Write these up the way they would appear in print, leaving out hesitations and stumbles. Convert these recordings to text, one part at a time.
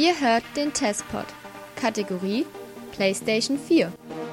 Ihr hört den Testpod. Kategorie PlayStation 4.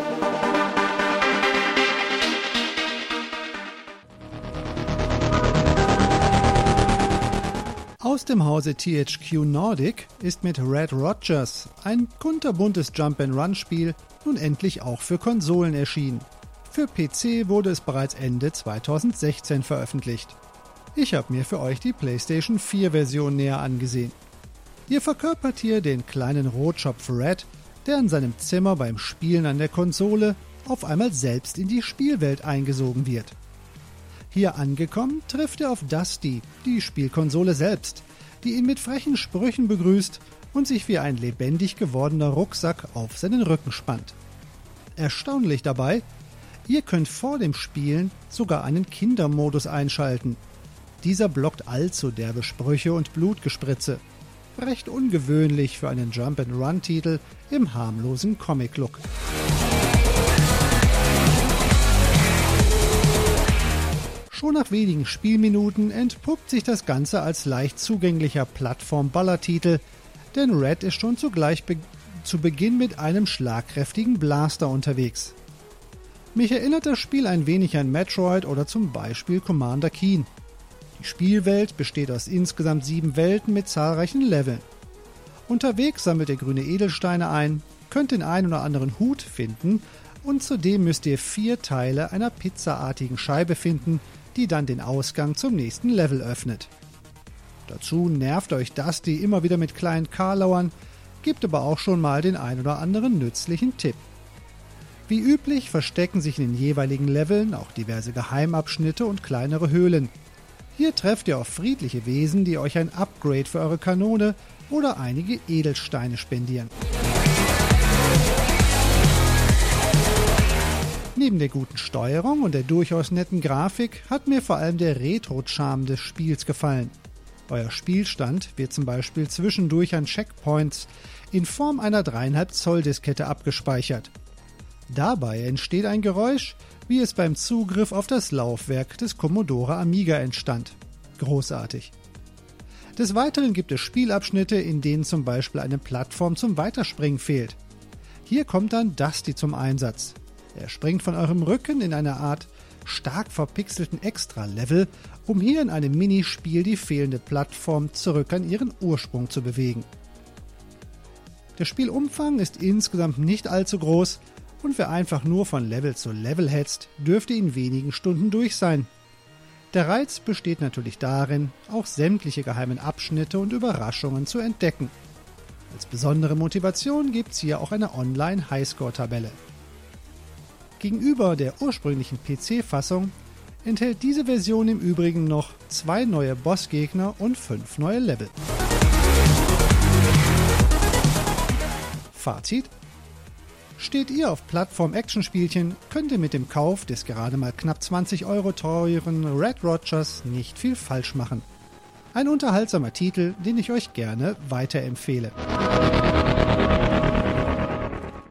Aus dem Hause THQ Nordic ist mit Red Rogers ein kunterbuntes Jump-and-Run-Spiel nun endlich auch für Konsolen erschienen. Für PC wurde es bereits Ende 2016 veröffentlicht. Ich habe mir für euch die PlayStation 4-Version näher angesehen. Ihr verkörpert hier den kleinen Rotschopf Red, der in seinem Zimmer beim Spielen an der Konsole auf einmal selbst in die Spielwelt eingesogen wird. Hier angekommen trifft er auf Dusty, die Spielkonsole selbst, die ihn mit frechen Sprüchen begrüßt und sich wie ein lebendig gewordener Rucksack auf seinen Rücken spannt. Erstaunlich dabei, ihr könnt vor dem Spielen sogar einen Kindermodus einschalten. Dieser blockt allzu derbe Sprüche und Blutgespritze. Recht ungewöhnlich für einen Jump-and-Run-Titel im harmlosen Comic-Look. Schon nach wenigen Spielminuten entpuppt sich das Ganze als leicht zugänglicher Plattform-Baller-Titel, denn Red ist schon zugleich zu Beginn mit einem schlagkräftigen Blaster unterwegs. Mich erinnert das Spiel ein wenig an Metroid oder zum Beispiel Commander Keen. Die Spielwelt besteht aus insgesamt 7 Welten mit zahlreichen Leveln. Unterwegs sammelt ihr grüne Edelsteine ein, könnt den einen oder anderen Hut finden und zudem müsst ihr 4 Teile einer pizzaartigen Scheibe finden, die dann den Ausgang zum nächsten Level öffnet. Dazu nervt euch Dusty immer wieder mit kleinen Karlauern, gibt aber auch schon mal den ein oder anderen nützlichen Tipp. Wie üblich verstecken sich in den jeweiligen Leveln auch diverse Geheimabschnitte und kleinere Höhlen. Hier trefft ihr auf friedliche Wesen, die euch ein Upgrade für eure Kanone oder einige Edelsteine spendieren. Neben der guten Steuerung und der durchaus netten Grafik hat mir vor allem der Retro-Charme des Spiels gefallen. Euer Spielstand wird zum Beispiel zwischendurch an Checkpoints in Form einer 3,5 Zoll Diskette abgespeichert. Dabei entsteht ein Geräusch, wie es beim Zugriff auf das Laufwerk des Commodore Amiga entstand. Großartig. Des Weiteren gibt es Spielabschnitte, in denen zum Beispiel eine Plattform zum Weiterspringen fehlt. Hier kommt dann Dusty zum Einsatz. Er springt von eurem Rücken in eine Art stark verpixelten Extra-Level, um hier in einem Minispiel die fehlende Plattform zurück an ihren Ursprung zu bewegen. Der Spielumfang ist insgesamt nicht allzu groß und wer einfach nur von Level zu Level hetzt, dürfte in wenigen Stunden durch sein. Der Reiz besteht natürlich darin, auch sämtliche geheimen Abschnitte und Überraschungen zu entdecken. Als besondere Motivation gibt's hier auch eine Online-Highscore-Tabelle. Gegenüber der ursprünglichen PC-Fassung enthält diese Version im Übrigen noch 2 neue Bossgegner und 5 neue Level. Fazit: Steht ihr auf Plattform-Action-Spielchen, könnt ihr mit dem Kauf des gerade mal knapp 20 € teuren Red Rogers nicht viel falsch machen. Ein unterhaltsamer Titel, den ich euch gerne weiterempfehle.